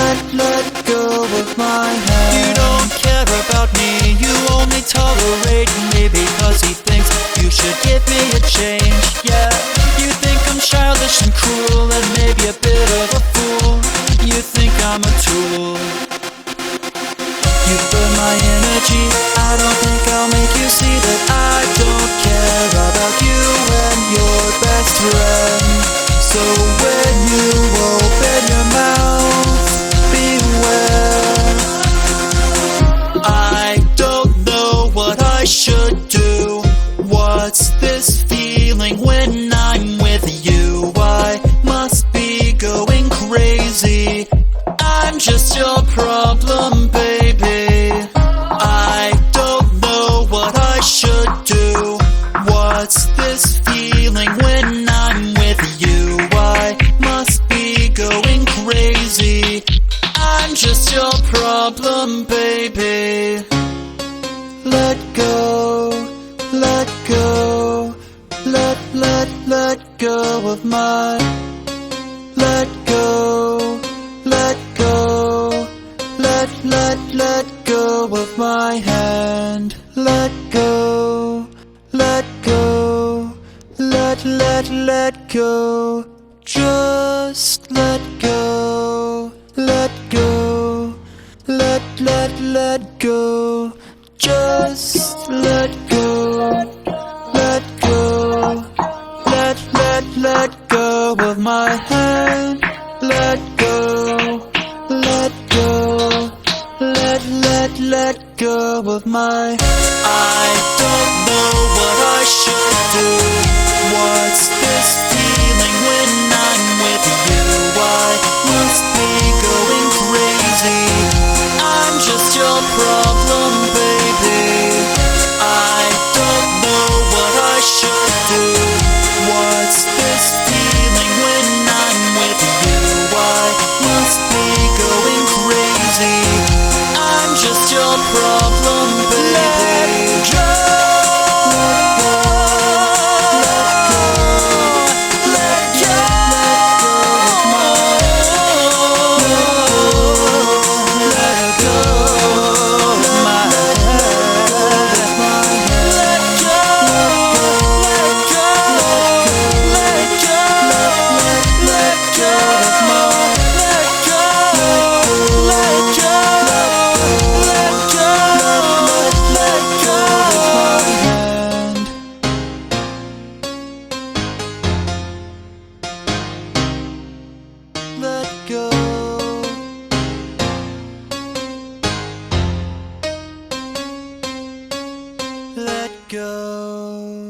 let go of my hand. You don't care about me, you only tolerate me because he thinks you should give me a change. Yeah, you think I'm childish and cruel and maybe a bit of a fool. You think I'm a tool. You burn my energy, I don't think I'll make you see that I don't care about you and your best friend. So when you open your mouth, beware. I don't know what I should do. What's this feeling when I'm with you? I must be going crazy. I'm just your problem, baby. I don't know what I should do. What's this feeling when I'm with you? I must be going crazy. I'm just your problem, baby. Let go, let go, let go of my. Let go, let go, let go of my hand. Let go, let go, let go. Just let go, let go, let go. Just let go, let go, let go of my hand. Let go, let go, let go of my. I don't know what I should do. What's this feeling when I'm with you? I must be going crazy. I'm just your problem, baby. I don't know what I should do. What's this feeling when I'm with you? I must be going crazy. I'm just your problem, baby. Let go. Let go.